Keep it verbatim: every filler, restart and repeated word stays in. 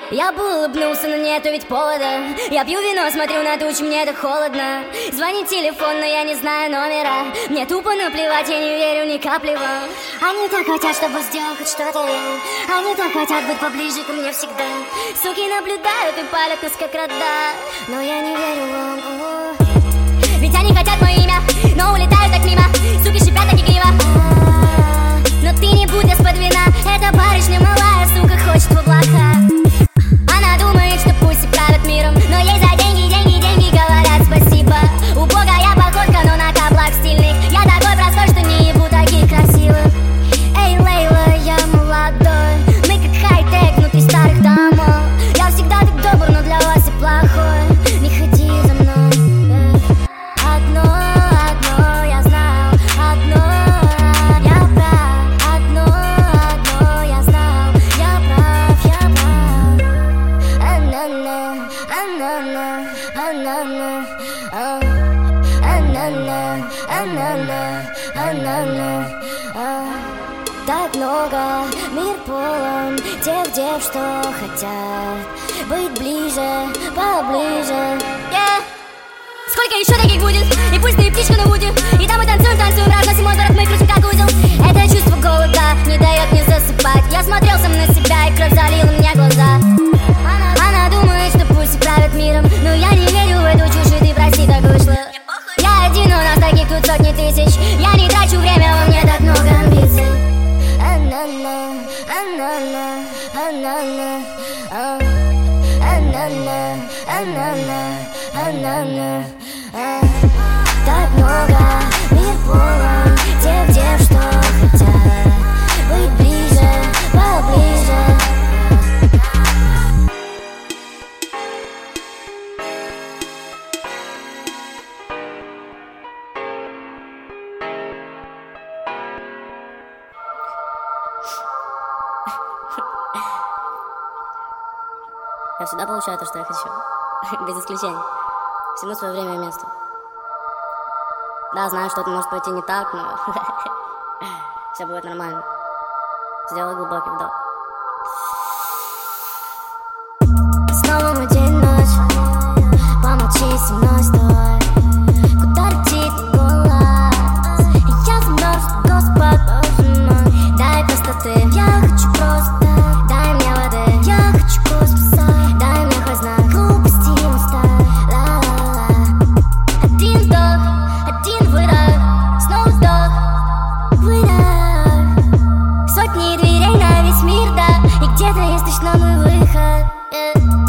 Я бы улыбнулся, но нету ведь повода. Я пью вино, смотрю на тучи, мне так холодно. Звонит телефон, но я не знаю номера. Мне тупо наплевать, я не верю ни капли вам. Они так хотят, чтобы сделать хоть что-то я. Они так хотят быть поближе ко мне всегда. Суки наблюдают и палят нас как рода. Но я не верю вам. О-о. Ведь они хотят мое имя, но улетают так мимо. Суки шипят так игриво. Но ты не будь из-под вина. Эта барышня малая, сука, хочет во блага. Она думает, что пусть и правят миром, но ей за деньги, деньги, деньги говорят спасибо. Убогая походка, но на каблах стильных. Я такой простой, что не ебу таких красивых. Эй, Лейла, я молодой. Мы как хай-тек внутри старых домов. Я всегда так добр, но для вас и плохой. Не ходи за мной. Одно, одно я знал, одно я прав. Одно, одно я знал, я прав, я прав. Анана, анана, анана, а. Анана, анана, анана, а. Так много, мир полон тех дев, что хотят быть ближе, поближе. Yeah. Сколько еще таких будет? И пусть ты птичка на вуде. И там мы танцуем, танцуем, разносим мой город, мы крутим как узел. Это чувство голода не дает мне засыпать. Я смотрел сам на себя, и кровь залила мне глаза. Она, она думает, что пусть и правят миром, но я не верю в эту чушь, и ты прости, так вышло. Я один, у нас таких тут сотни тысяч. Я не трачу время, во мне так много амбиций. Анана, анана, анана, а. Анана, анана, анана, а. Так много, мир полон тех дев, что хотят быть ближе, поближе. Я всегда получаю то, что я хочу. Без исключения. Всему свое время и место. Да, знаю, что-то может пойти не так, но все будет нормально. Сделай глубокий вдох. Снова мы день, ночь. Помолчи со мной, стой. Куда летит голос? И я замерз, Господь, боже мой. Дай простоты, я хочу просто. Дай мне воды, я хочу космоса. Дай мне хоть знак, глупости не ставь. Ла-ла-ла. Один вдох, один выдох. Снова вдох, выдох. Сотни дверей на весь мир, да. И где-то есть точно мой выход. Yeah.